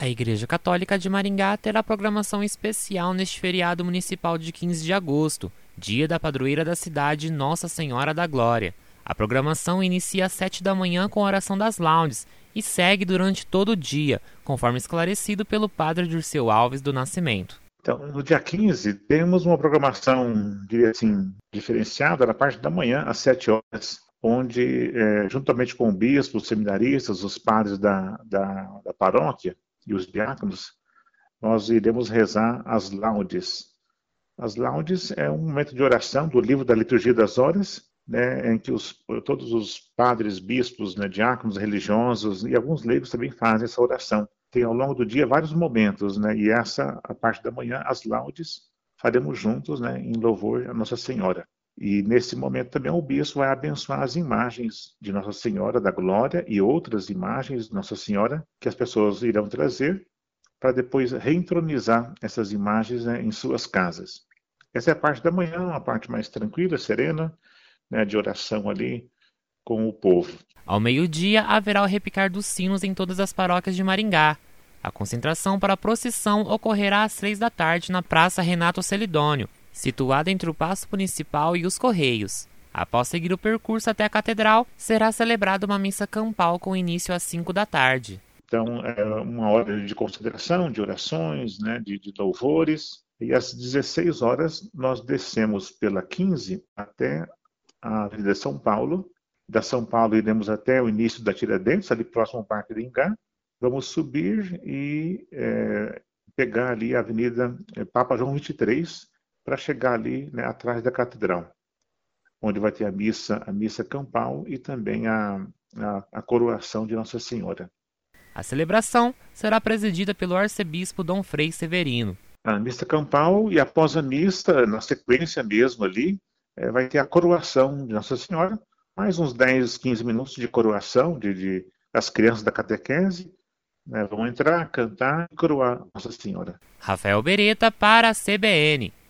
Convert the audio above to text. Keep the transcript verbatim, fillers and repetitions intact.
A Igreja Católica de Maringá terá programação especial neste feriado municipal de quinze de agosto, dia da padroeira da cidade, Nossa Senhora da Glória. A programação inicia às sete da manhã com a oração das laudes e segue durante todo o dia, conforme esclarecido pelo padre Dirceu Alves do Nascimento. Então, no dia quinze, temos uma programação, diria assim, diferenciada na parte da manhã, às sete horas, onde, é, juntamente com o bispo, os seminaristas, os padres da, da, da paróquia e os diáconos, nós iremos rezar as laudes. As laudes é um momento de oração do livro da Liturgia das Horas, né, em que os, todos os padres, bispos, né, diáconos, religiosos e alguns leigos também fazem essa oração. Tem ao longo do dia vários momentos, né, e essa, a parte da manhã, as laudes, faremos juntos, né, em louvor a Nossa Senhora. E nesse momento também o bispo vai abençoar as imagens de Nossa Senhora da Glória e outras imagens de Nossa Senhora que as pessoas irão trazer para depois reentronizar essas imagens, né, em suas casas. Essa é a parte da manhã, uma parte mais tranquila, serena, né, de oração ali com o povo. Ao meio-dia, haverá o repicar dos sinos em todas as paróquias de Maringá. A concentração para a procissão ocorrerá às três da tarde na Praça Renato Celidônio, situada entre o Paço Municipal e os Correios. Após seguir o percurso até a Catedral, será celebrada uma missa campal com início às cinco da tarde. Então, é uma hora de consideração, de orações, né, de, de louvores. E às dezesseis horas, nós descemos pela quinze até a Avenida São Paulo. Da São Paulo, iremos até o início da Tiradentes, ali próximo ao Parque do Ingá. Vamos subir e é, pegar ali a Avenida Papa João vinte e três para chegar ali, né, atrás da Catedral, onde vai ter a missa, a missa campal e também a, a, a coroação de Nossa Senhora. A celebração será presidida pelo arcebispo Dom Frei Severino. A missa campal e após a missa, na sequência mesmo ali, é, vai ter a coroação de Nossa Senhora, mais uns dez, quinze minutos de coroação de, de as crianças da catequese, né, vão entrar, cantar e coroar Nossa Senhora. Rafael Beretta para a C B N.